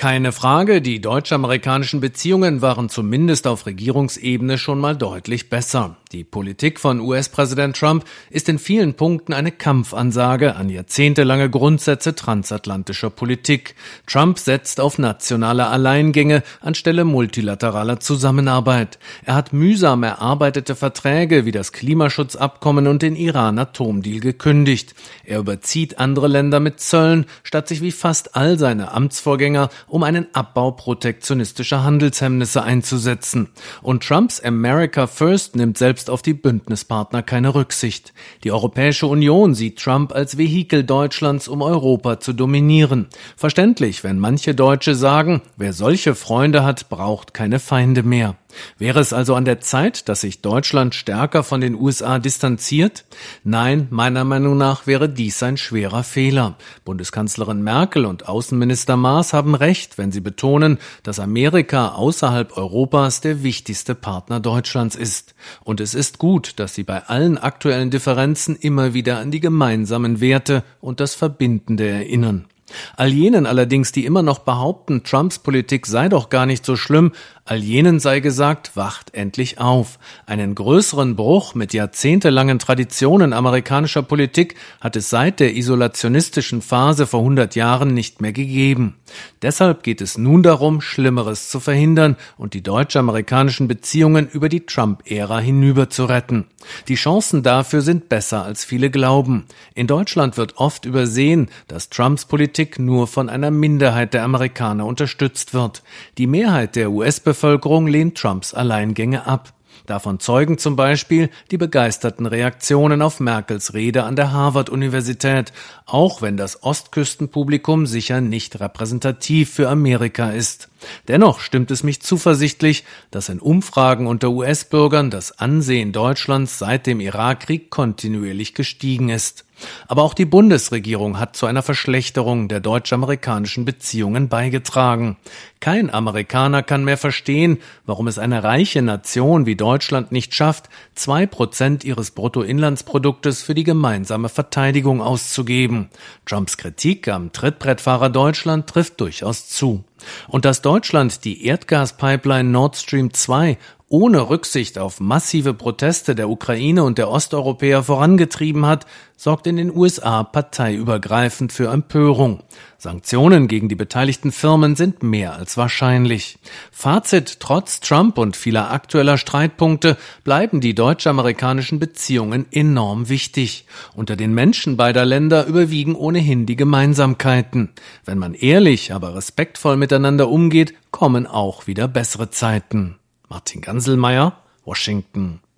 Keine Frage, die deutsch-amerikanischen Beziehungen waren zumindest auf Regierungsebene schon mal deutlich besser. Die Politik von US-Präsident Trump ist in vielen Punkten eine Kampfansage an jahrzehntelange Grundsätze transatlantischer Politik. Trump setzt auf nationale Alleingänge anstelle multilateraler Zusammenarbeit. Er hat mühsam erarbeitete Verträge wie das Klimaschutzabkommen und den Iran-Atomdeal gekündigt. Er überzieht andere Länder mit Zöllen, statt sich wie fast all seine Amtsvorgänger um einen Abbau protektionistischer Handelshemmnisse einzusetzen. Und Trumps America First nimmt selbst auf die Bündnispartner keine Rücksicht. Die Europäische Union sieht Trump als Vehikel Deutschlands, um Europa zu dominieren. Verständlich, wenn manche Deutsche sagen, wer solche Freunde hat, braucht keine Feinde mehr. Wäre es also an der Zeit, dass sich Deutschland stärker von den USA distanziert? Nein, meiner Meinung nach wäre dies ein schwerer Fehler. Bundeskanzlerin Merkel und Außenminister Maas haben recht, wenn sie betonen, dass Amerika außerhalb Europas der wichtigste Partner Deutschlands ist. Und es ist gut, dass sie bei allen aktuellen Differenzen immer wieder an die gemeinsamen Werte und das Verbindende erinnern. All jenen allerdings, die immer noch behaupten, Trumps Politik sei doch gar nicht so schlimm, all jenen sei gesagt, wacht endlich auf. Einen größeren Bruch mit jahrzehntelangen Traditionen amerikanischer Politik hat es seit der isolationistischen Phase vor 100 Jahren nicht mehr gegeben. Deshalb geht es nun darum, Schlimmeres zu verhindern und die deutsch-amerikanischen Beziehungen über die Trump-Ära hinüber zu retten. Die Chancen dafür sind besser, als viele glauben. In Deutschland wird oft übersehen, dass Trumps Politik nur von einer Minderheit der Amerikaner unterstützt wird. Die Mehrheit der US-Bevölkerung lehnt Trumps Alleingänge ab. Davon zeugen zum Beispiel die begeisterten Reaktionen auf Merkels Rede an der Harvard-Universität, auch wenn das Ostküstenpublikum sicher nicht repräsentativ für Amerika ist. Dennoch stimmt es mich zuversichtlich, dass in Umfragen unter US-Bürgern das Ansehen Deutschlands seit dem Irakkrieg kontinuierlich gestiegen ist. Aber auch die Bundesregierung hat zu einer Verschlechterung der deutsch-amerikanischen Beziehungen beigetragen. Kein Amerikaner kann mehr verstehen, warum es eine reiche Nation wie Deutschland nicht schafft, 2% ihres Bruttoinlandsproduktes für die gemeinsame Verteidigung auszugeben. Trumps Kritik am Trittbrettfahrer Deutschland trifft durchaus zu. Und dass Deutschland die Erdgaspipeline Nord Stream 2 ohne Rücksicht auf massive Proteste der Ukraine und der Osteuropäer vorangetrieben hat, sorgt in den USA parteiübergreifend für Empörung. Sanktionen gegen die beteiligten Firmen sind mehr als wahrscheinlich. Fazit: Trotz Trump und vieler aktueller Streitpunkte bleiben die deutsch-amerikanischen Beziehungen enorm wichtig. Unter den Menschen beider Länder überwiegen ohnehin die Gemeinsamkeiten. Wenn man ehrlich, aber respektvoll miteinander umgeht, kommen auch wieder bessere Zeiten. Martin Ganselmeier, Washington.